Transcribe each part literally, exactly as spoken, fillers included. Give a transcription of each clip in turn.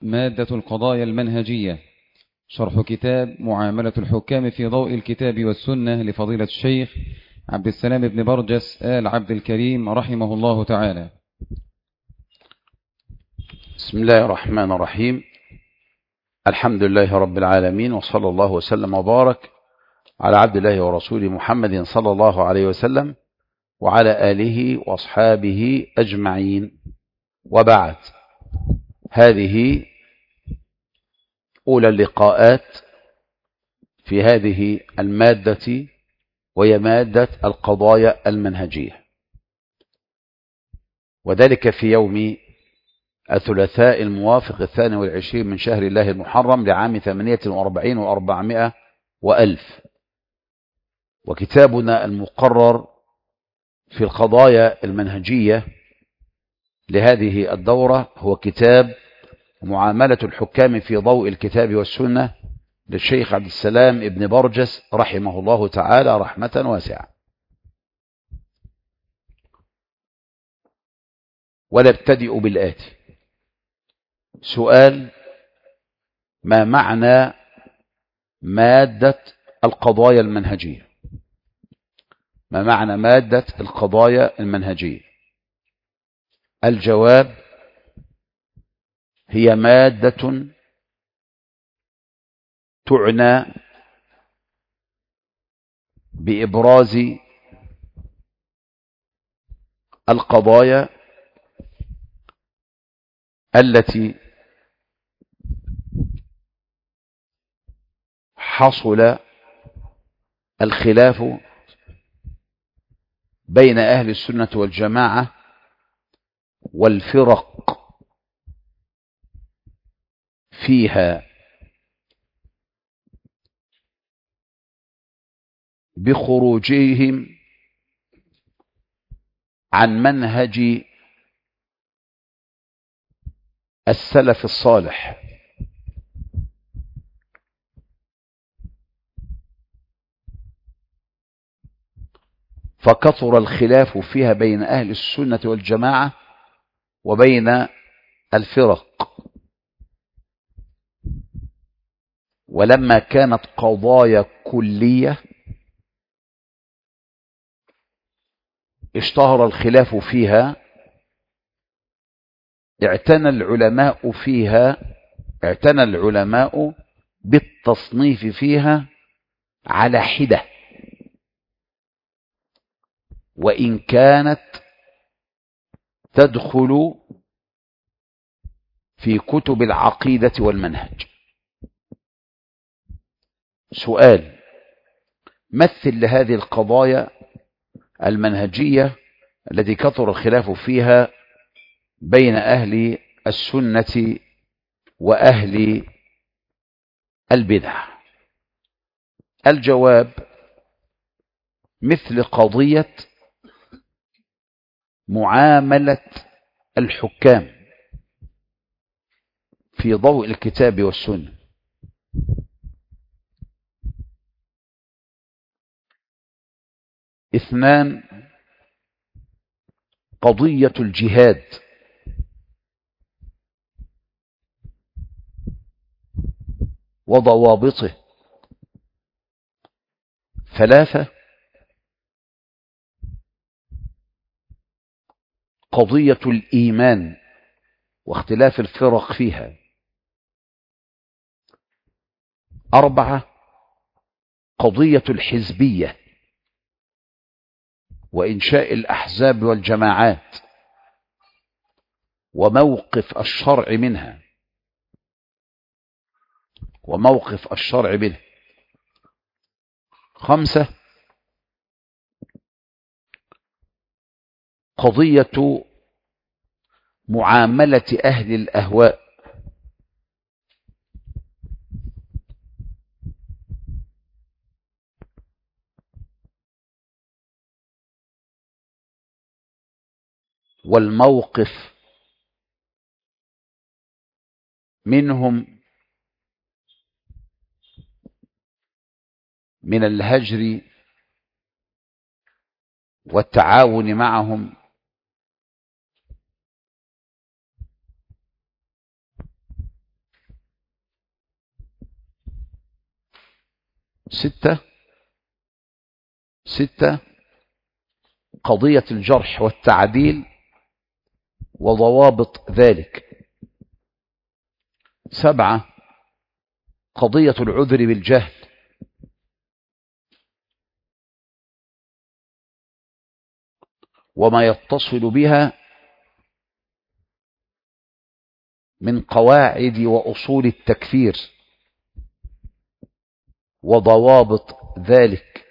مادة القضايا المنهجية، شرح كتاب معاملة الحكام في ضوء الكتاب والسنة لفضيلة الشيخ عبد السلام بن برجس آل عبد الكريم رحمه الله تعالى. بسم الله الرحمن الرحيم. الحمد لله رب العالمين، وصلى الله وسلم وبارك على عبد الله ورسوله محمد صلى الله عليه وسلم وعلى آله وأصحابه أجمعين، وبعد. هذه أولى اللقاءات في هذه المادة، وهي مادة القضايا المنهجية، وذلك في يوم الثلاثاء الموافق الثاني والعشرين من شهر الله المحرم لعام ثمانية وأربعين وأربعمائة وألف. وكتابنا المقرر في القضايا المنهجية لهذه الدورة هو كتاب معاملة الحكام في ضوء الكتاب والسنة للشيخ عبد السلام بن برجس رحمه الله تعالى رحمة واسعة. ونبتدئ بالآتي: سؤال: ما معنى مادة القضايا المنهجية؟ ما معنى مادة القضايا المنهجية؟ الجواب: هي مادة تعنى بإبراز القضايا التي حصل الخلاف بين أهل السنة والجماعة والفرق فيها بخروجهم عن منهج السلف الصالح، فكثر الخلاف فيها بين أهل السنة والجماعة وبين الفرق. ولما كانت قضايا كلية اشتهر الخلاف فيها، اعتنى العلماء فيها اعتنى العلماء بالتصنيف فيها على حدة، وإن كانت تدخل في كتب العقيدة والمنهج. سؤال: مثل لهذه القضايا المنهجية التي كثر الخلاف فيها بين أهل السنة وأهل البدع. الجواب: مثل قضية معاملة الحكام في ضوء الكتاب والسنة. اثنان: قضية الجهاد. وضوابطه. ثلاثة: قضية الإيمان واختلاف الفرق فيها. أربعة: قضية الحزبية وإنشاء الأحزاب والجماعات وموقف الشرع منها وموقف الشرع منها. خمسة: قضية معاملة أهل الأهواء والموقف منهم من الهجر والتعاون معهم ستة ستة قضية الجرح والتعديل وضوابط ذلك. سبعة قضية العذر بالجهل. وما يتصل بها من قواعد وأصول التكفير وضوابط ذلك.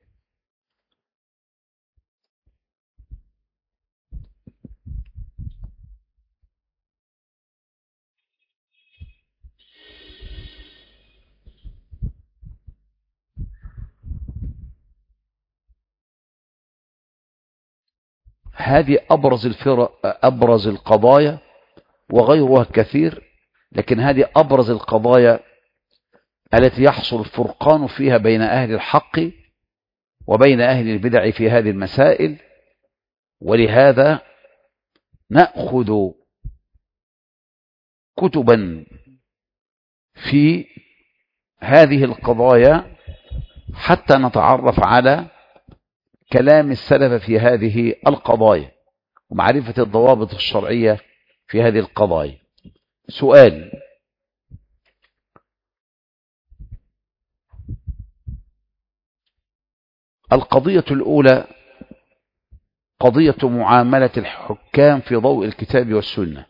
هذه أبرز الفرق أبرز القضايا، وغيرها كثير، لكن هذه أبرز القضايا التي يحصل الفرقان فيها بين أهل الحق وبين أهل البدع في هذه المسائل. ولهذا نأخذ كتبا في هذه القضايا حتى نتعرف على كلام السلف في هذه القضايا ومعرفة الضوابط الشرعية في هذه القضايا. سؤال: القضية الأولى قضية معاملة الحكام في ضوء الكتاب والسنة.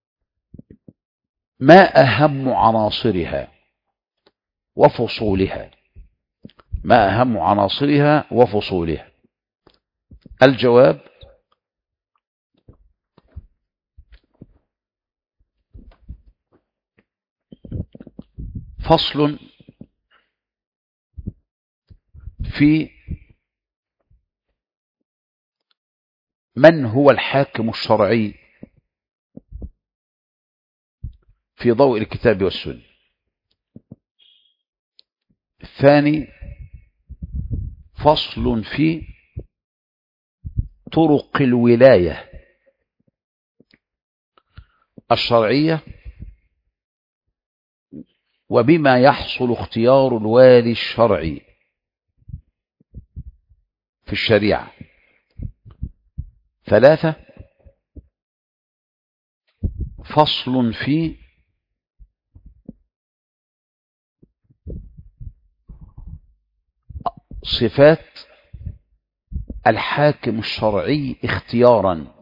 ما أهم عناصرها وفصولها؟ ما أهم عناصرها وفصولها؟ الجواب: فصل في من هو الحاكم الشرعي في ضوء الكتاب والسنة. الثاني فصل في طرق الولاية الشرعية وبما يحصل اختيار الوالي الشرعي في الشريعة. ثلاثة فصل في صفات الحاكم الشرعي اختيارا.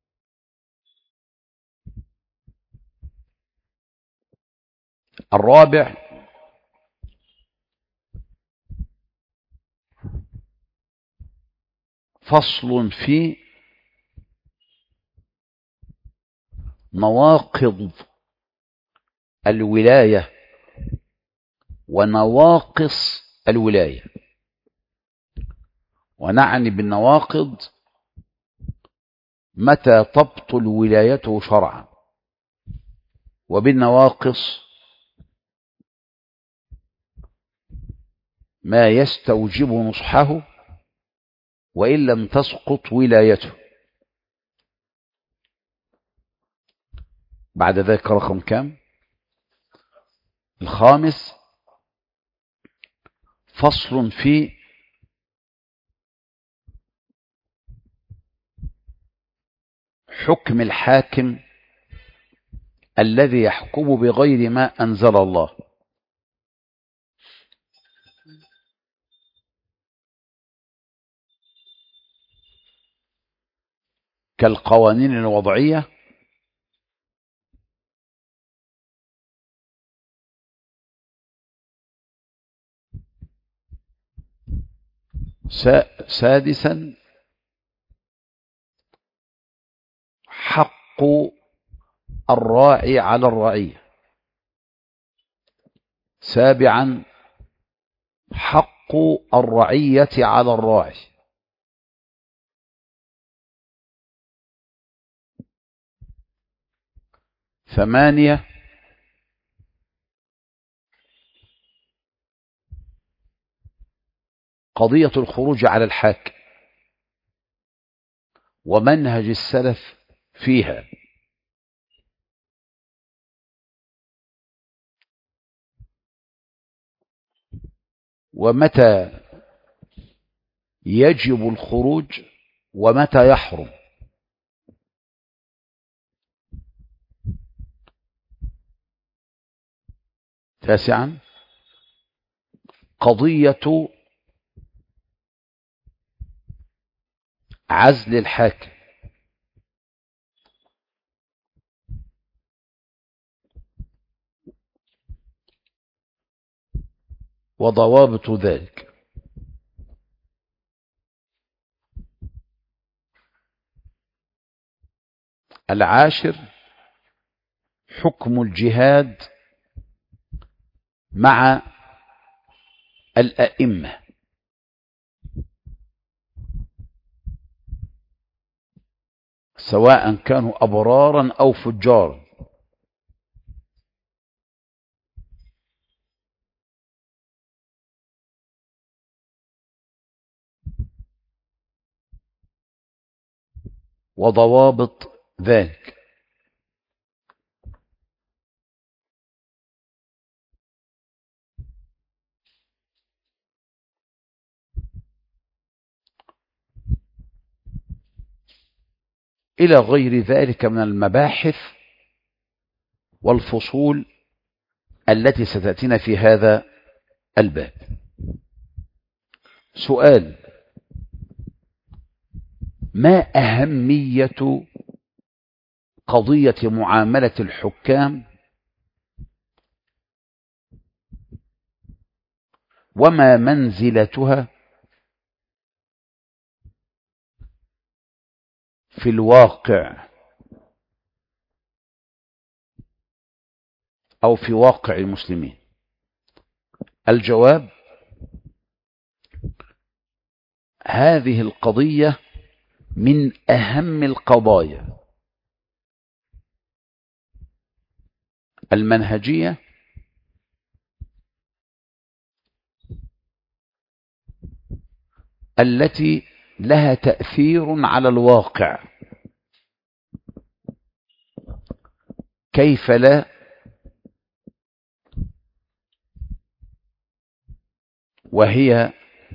الرابع فصل في نواقض الولاية ونواقص الولاية. ونعني بالنواقض متى تبطل ولايته شرعا، وبالنواقص ما يستوجب نصحه وإن لم تسقط ولايته. بعد ذلك رقم كام؟ الخامس فصل في حكم الحاكم الذي يحكم بغير ما أنزل الله. كالقوانين الوضعية سادسا حق الراعي على الرعية. سابعا حق الرعية على الراعي. ثمانية قضية الخروج على الحاكم ومنهج السلف فيها. ومتى يجب الخروج ومتى يحرم. تاسعا قضية عزل الحاكم، وضوابط ذلك. العاشر حكم الجهاد مع الأئمة، سواء كانوا أبرارا أو فجارا. وضوابط ذلك. إلى غير ذلك من المباحث والفصول التي ستأتينا في هذا الباب. سؤال: ما أهمية قضية معاملة الحكام، وما منزلتها في الواقع أو في واقع المسلمين؟ الجواب: هذه القضية من أهم القضايا المنهجية التي لها تأثير على الواقع. كيف لا؟ وهي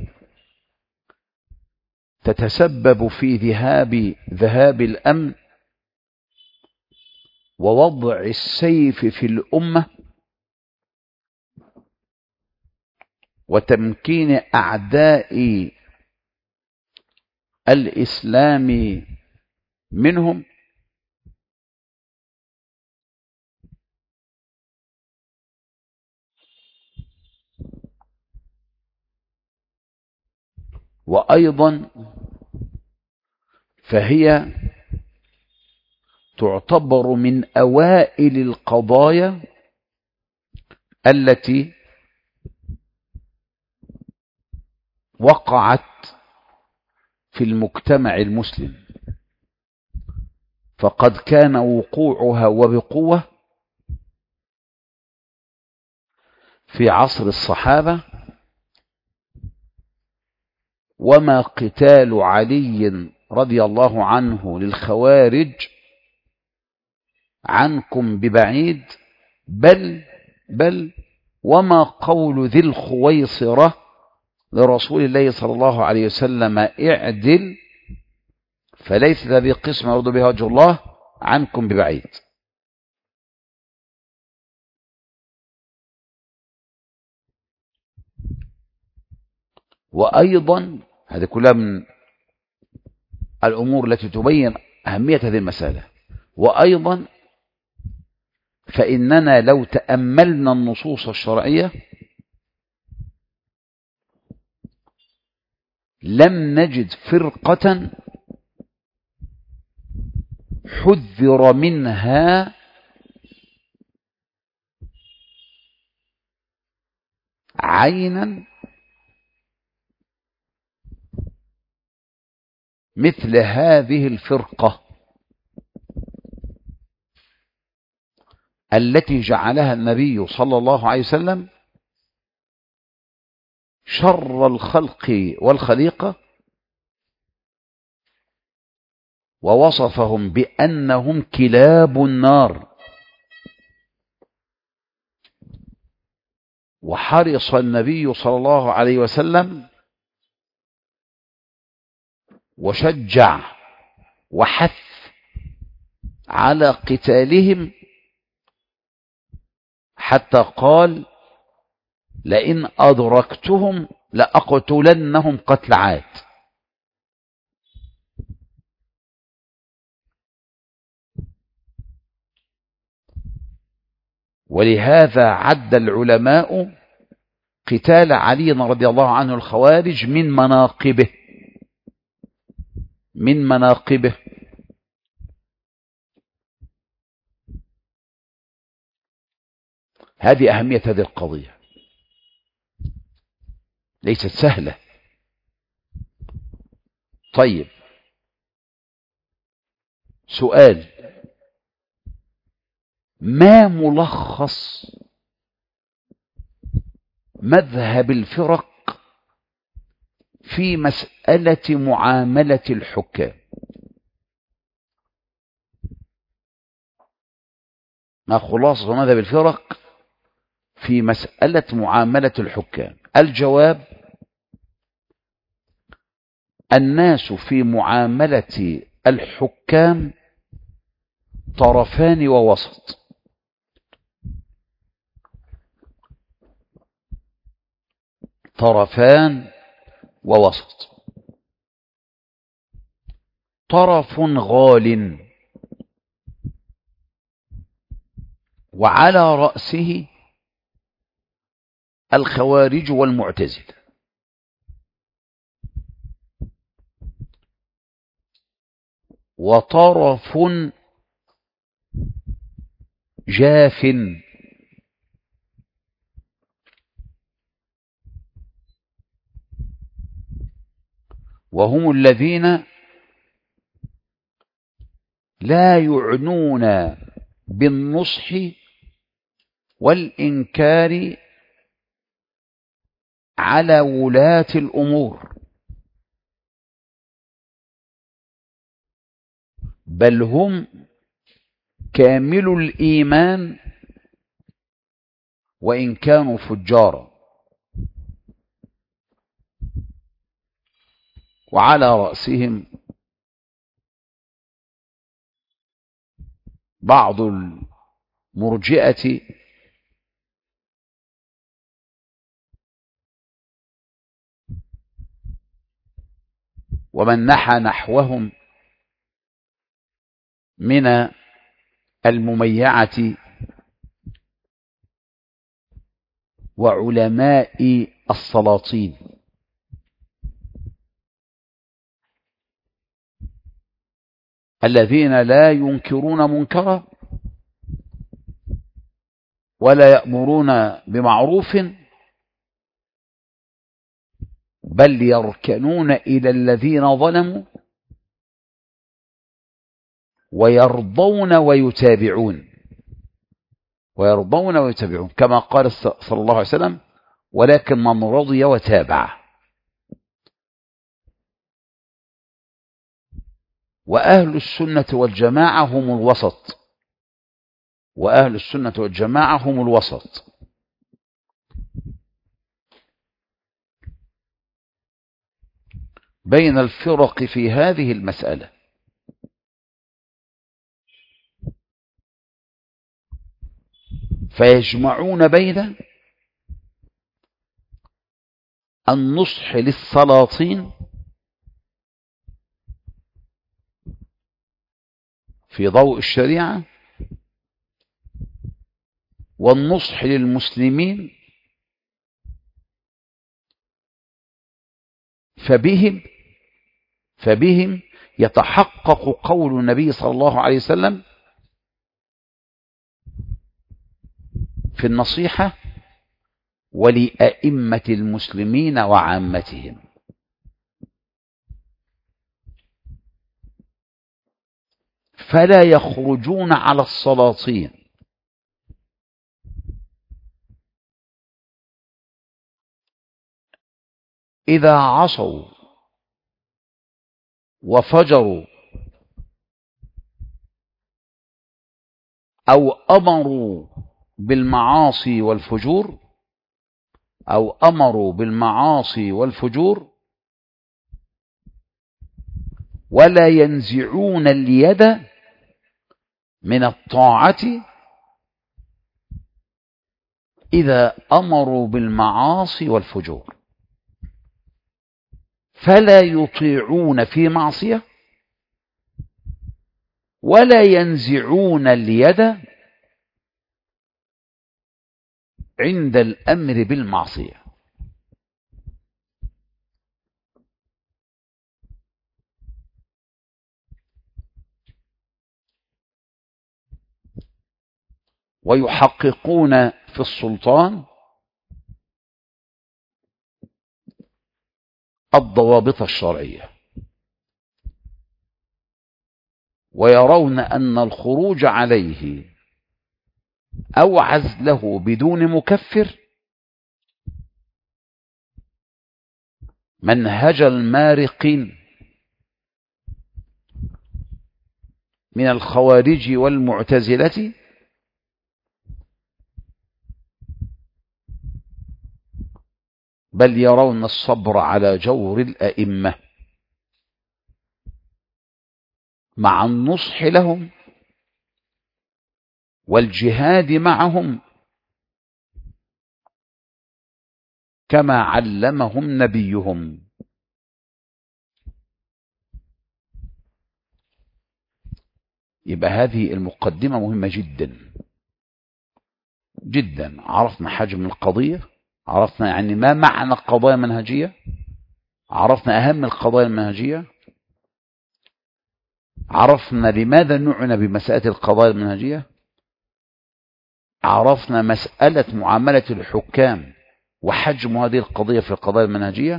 تتسبب في ذهاب ذهاب الأمن ووضع السيف في الأمة وتمكين أعداء الإسلام منهم، وأيضا فهي تعتبر من أوائل القضايا التي وقعت في المجتمع المسلم، فقد كان وقوعها وبقوة في عصر الصحابة، وما قتال علي رضي الله عنه للخوارج عنكم ببعيد، بل بل وما قول ذي الخويصرة لرسول الله صلى الله عليه وسلم: اعدل فليس ذي قسم يرد بها وجه الله عنكم ببعيد. وأيضا هذه كلها من الأمور التي تبين أهمية هذه المسألة. وأيضا فإننا لو تأملنا النصوص الشرعية لم نجد فرقة حذر منها عينا مثل هذه الفرقة التي جعلها النبي صلى الله عليه وسلم شر الخلق والخليقة، ووصفهم بأنهم كلاب النار. وحرص النبي صلى الله عليه وسلم وشجع وحث على قتالهم، حتى قال: لئن أدركتهم لأقتلنهم قتل عاد. ولهذا عد العلماء قتال علي رضي الله عنه الخوارج من مناقبه من مناقبه هذه أهمية هذه القضية، ليست سهلة. طيب، سؤال: ما ملخص مذهب الفرق في مسألة معاملة الحكام؟ ما خلاصة مذهب الفرق في مسألة معاملة الحكام؟ الجواب: الناس في معاملة الحكام طرفان ووسط. طرفان ووسط. طرف غال وعلى رأسه الخوارج والمعتزلة، وطرف جاف وهم الذين لا يعنون بالنصح والإنكار على ولاة الأمور، بل هم كامل الإيمان وإن كانوا فجارا. وعلى رأسهم بعض المرجئة ومن نحى نحوهم من المميعة وعلماء السلاطين، الذين لا ينكرون منكرا ولا يأمرون بمعروف، بل يركنون إلى الذين ظلموا ويرضون ويتابعون ويرضون ويتابعون كما قال صلى الله عليه وسلم: ولكن من رضي وتابع. وأهل السنة والجماعة هم الوسط وأهل السنة والجماعة هم الوسط بين الفرق في هذه المسألة. فيجمعون بين النصح للسلاطين في ضوء الشريعة والنصح للمسلمين، فبهم فبهم يتحقق قول النبي صلى الله عليه وسلم في النصيحة: ولأئمة المسلمين وعامتهم. فلا يخرجون على السلاطين إذا عصوا وفجروا أو أمروا بالمعاصي والفجور أو أمروا بالمعاصي والفجور ولا ينزعون اليد من الطاعة إذا أمروا بالمعاصي والفجور، فلا يطيعون في معصية ولا ينزعون اليد عند الأمر بالمعصية. ويحققون في السلطان الضوابط الشرعية، ويرون أن الخروج عليه أو عزله بدون مكفر منهج المارقين من الخوارج والمعتزلة بل يرون الصبر على جور الأئمة مع النصح لهم والجهاد معهم كما علمهم نبيهم. يبقى هذه المقدمة مهمة جدا جدا. عرفنا حجم القضية، عرفنا يعني ما معنى القضايا المنهجية، عرفنا أهم القضايا المنهجية، عرفنا لماذا نعنى بمسألة القضايا المنهجية، عرفنا مسألة معاملة الحكام وحجم هذه القضية في القضايا المنهجية،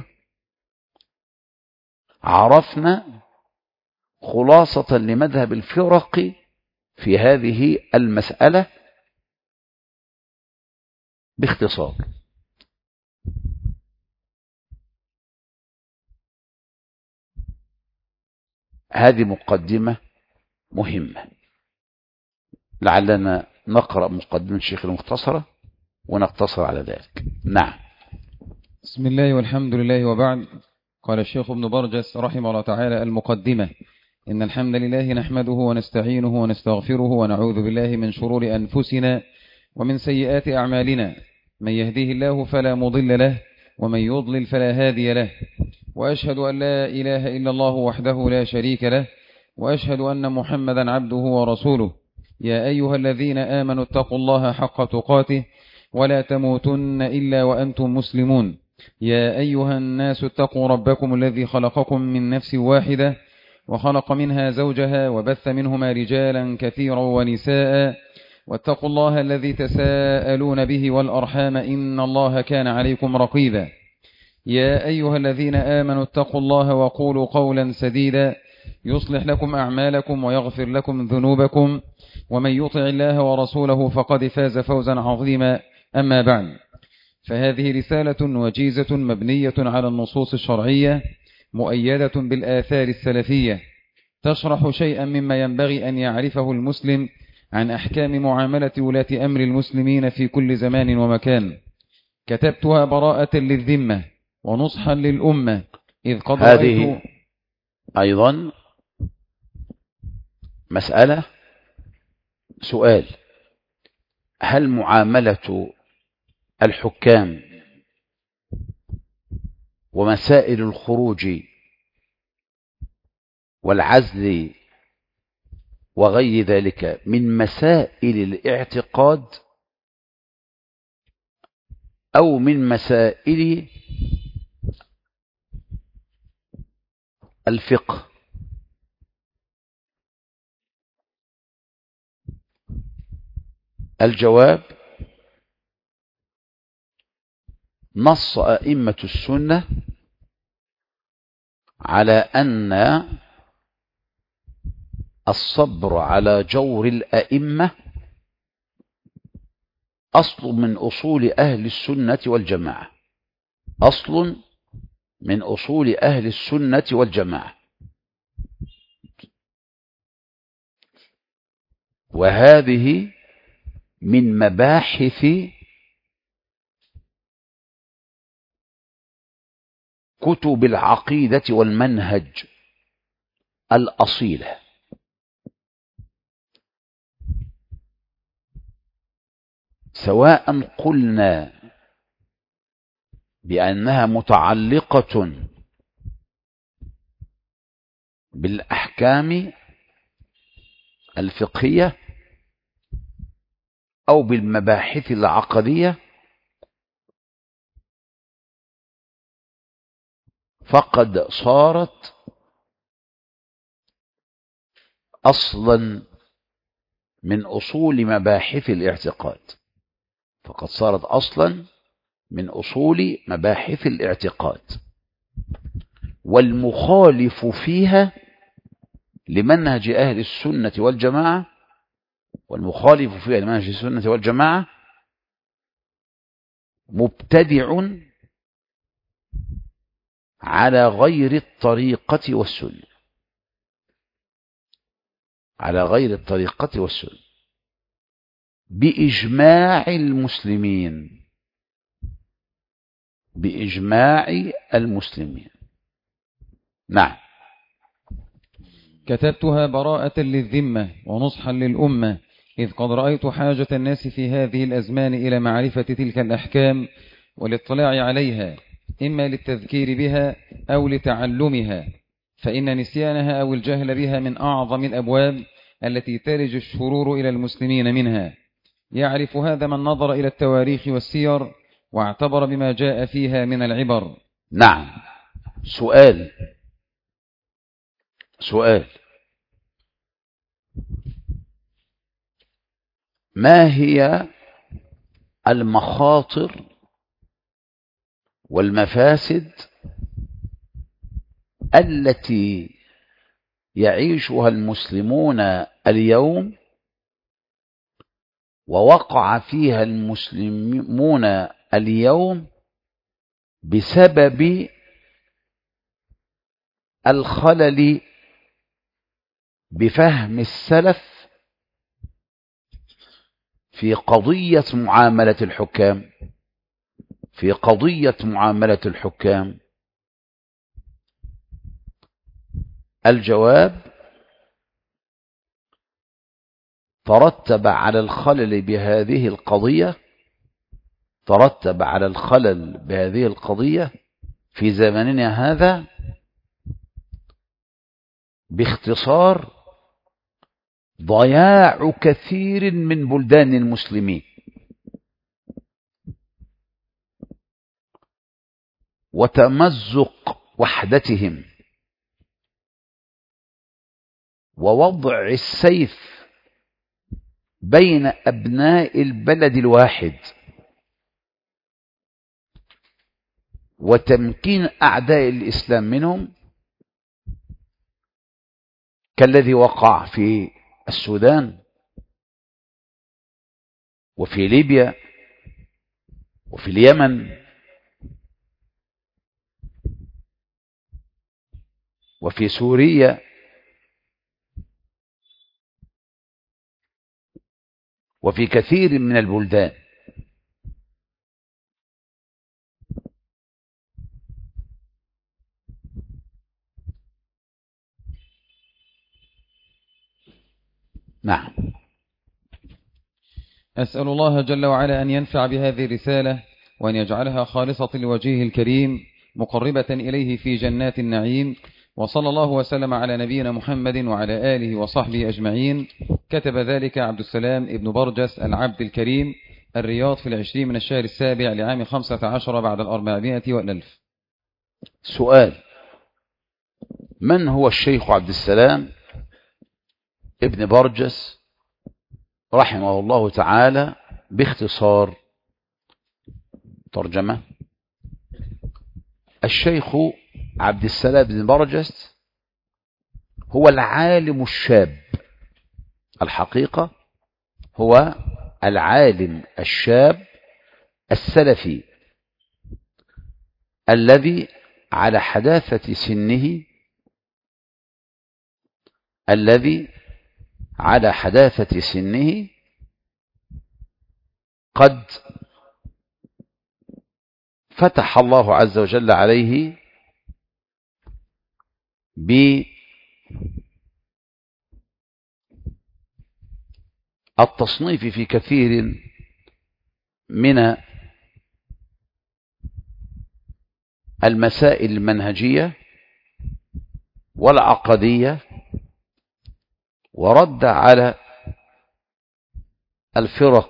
عرفنا خلاصة لمذهب الفرق في هذه المسألة باختصار. هذه مقدمة مهمة، لعلنا نقرأ مقدمة الشيخ المختصرة ونقتصر على ذلك. نعم. بسم الله والحمد لله وبعد. قال الشيخ ابن برجس رحمه الله تعالى: المقدمة. إن الحمد لله نحمده ونستعينه ونستغفره ونعوذ بالله من شرور أنفسنا ومن سيئات أعمالنا، من يهديه الله فلا مضل له ومن يضلل فلا هادي له، وأشهد أن لا إله إلا الله وحده لا شريك له، وأشهد أن محمدا عبده ورسوله. يا أيها الذين آمنوا اتقوا الله حق تقاته ولا تموتن إلا وأنتم مسلمون. يا أيها الناس اتقوا ربكم الذي خلقكم من نفس واحدة وخلق منها زوجها وبث منهما رجالا كثيرا ونساء، واتقوا الله الذي تساءلون به والأرحام إن الله كان عليكم رقيبا. يا أيها الذين آمنوا اتقوا الله وقولوا قولا سديدا يصلح لكم أعمالكم ويغفر لكم ذنوبكم، ومن يطع الله ورسوله فقد فاز فوزا عظيما. أما بعد، فهذه رسالة وجيزة مبنية على النصوص الشرعية مؤيدة بالآثار السلفية، تشرح شيئا مما ينبغي أن يعرفه المسلم عن أحكام معاملة ولاة أمر المسلمين في كل زمان ومكان. كتبتها براءة للذمة ونصحا للأمة، إذ قد هذه رأيت أيضا مسألة سؤال: هل معاملة الحكام ومسائل الخروج والعزل وغير ذلك من مسائل الاعتقاد أو من مسائل الفقه؟ الجواب: نص أئمة السنة على أن الصبر على جور الأئمة أصل من أصول أهل السنة والجماعة، أصل من أصول أهل السنة والجماعة، وهذه من مباحث كتب العقيدة والمنهج الأصيلة، سواء قلنا بأنها متعلقة بالأحكام الفقهية أو بالمباحث العقدية، فقد صارت أصلا من أصول مباحث الاعتقاد فقد صارت أصلا من أصول مباحث الاعتقاد والمخالف فيها لمنهج أهل السنة والجماعة والمخالف فيها لمنهج السنة والجماعة مبتدع على غير الطريقة والسنة على غير الطريقة والسنة بإجماع المسلمين بإجماع المسلمين. نعم. كتبتها براءة للذمة ونصحا للأمة، إذ قد رأيت حاجة الناس في هذه الأزمان إلى معرفة تلك الأحكام والاطلاع عليها، إما للتذكير بها أو لتعلمها، فإن نسيانها أو الجهل بها من أعظم الأبواب التي تلج الشرور إلى المسلمين منها. يعرف هذا من نظر إلى التواريخ والسير واعتبر بما جاء فيها من العبر. نعم. سؤال سؤال ما هي المخاطر والمفاسد التي يعيشها المسلمون اليوم ووقع فيها المسلمون اليوم بسبب الخلل بفهم السلف في قضية معاملة الحكام في قضية معاملة الحكام؟ الجواب: ترتب على الخلل بهذه القضية ترتب على الخلل بهذه القضية في زمننا هذا باختصار ضياع كثير من بلدان المسلمين وتمزق وحدتهم ووضع السيف بين أبناء البلد الواحد وتمكين أعداء الإسلام منهم، كالذي وقع في السودان وفي ليبيا وفي اليمن وفي سوريا وفي كثير من البلدان. نعم. أسأل الله جل وعلا أن ينفع بهذه الرسالة وأن يجعلها خالصة لوجهه الكريم مقربة إليه في جنات النعيم، وصلى الله وسلم على نبينا محمد وعلى آله وصحبه أجمعين. كتب ذلك عبد السلام ابن برجس العبد الكريم، الرياض، في العشرين من الشهر السابع لعام خمسة عشر بعد الأربعمائة والألف. سؤال: من هو الشيخ عبد السلام ابن برجس رحمه الله تعالى؟ باختصار ترجمة: الشيخ عبد السلام بن برجس هو العالم الشاب، الحقيقة هو العالم الشاب السلفي الذي على حداثة سنه الذي على حداثة سنه قد فتح الله عز وجل عليه بالتصنيف في كثير من المسائل المنهجية والعقدية، ورد على الفرق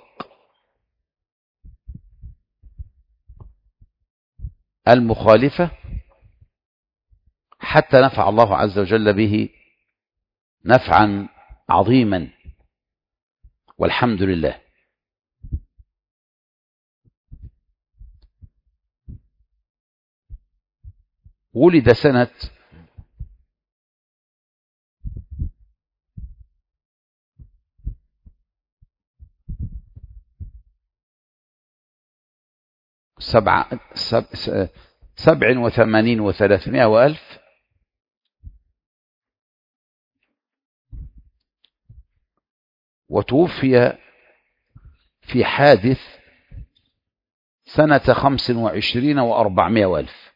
المخالفة حتى نفع الله عز وجل به نفعا عظيما، والحمد لله. ولد سنة سبع سب سبع وثمانين وثلاثمائة وألف، وتوفي في حادث سنة خمس وعشرين وأربعمائة وألف،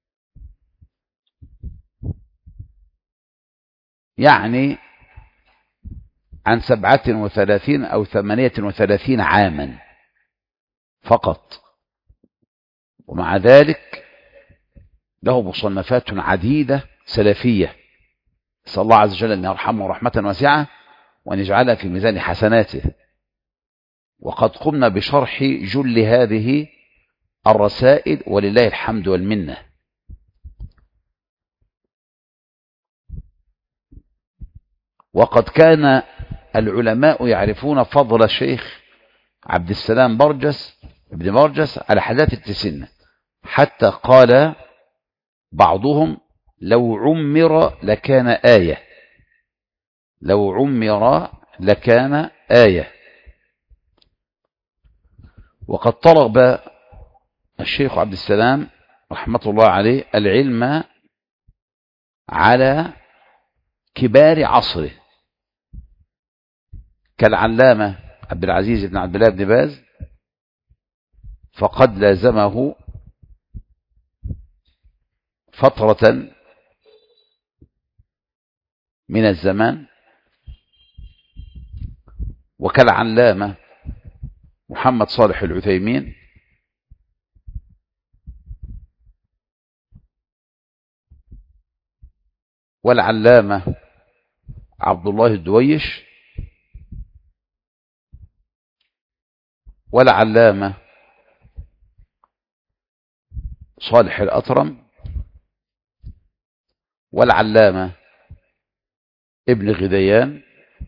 يعني عن سبعة وثلاثين أو ثمانية وثلاثين عاما فقط. ومع ذلك له مصنفات عديدة سلفية، نسأل الله عز وجل أن يرحمه رحمة واسعة وأن يجعلها في ميزان حسناته. وقد قمنا بشرح جل هذه الرسائل ولله الحمد والمنة. وقد كان العلماء يعرفون فضل الشيخ عبد السلام برجس ابن برجس على حداثة السن، حتى قال بعضهم لو عمر لكان آية، لو عمر لكان آية. وقد طلب الشيخ عبد السلام رحمة الله عليه العلم على كبار عصره كالعلامة عبد العزيز بن عبد الله بن باز، فقد لازمه فترة من الزمان، وكالعلامة محمد صالح العثيمين، والعلامة عبد الله الدويش، والعلامة صالح الأطرم، والعلامة ابن غديان،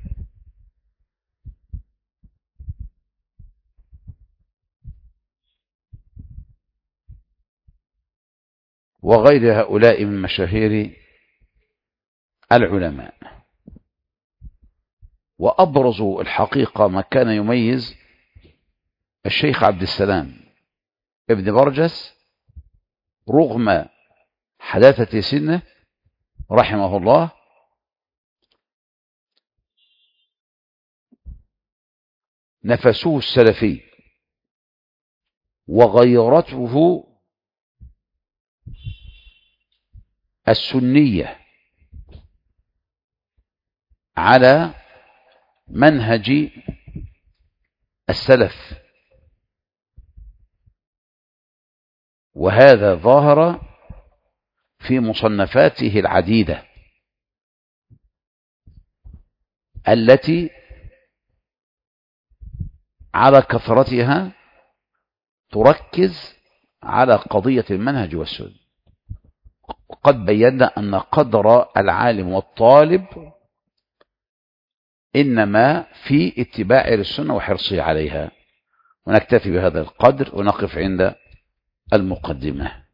وغير هؤلاء من مشاهير العلماء. وأبرز الحقيقة ما كان يميز الشيخ عبد السلام ابن برجس رغم حداثة سنه رحمه الله نفسه السلفي وغيرته السنية على منهج السلف، وهذا ظاهر في مصنفاته العديدة التي على كثرتها تركز على قضية المنهج والسنة. وقد بينا أن قدر العالم والطالب إنما في اتباع السنة وحرصه عليها. ونكتفي بهذا القدر ونقف عند المقدمة.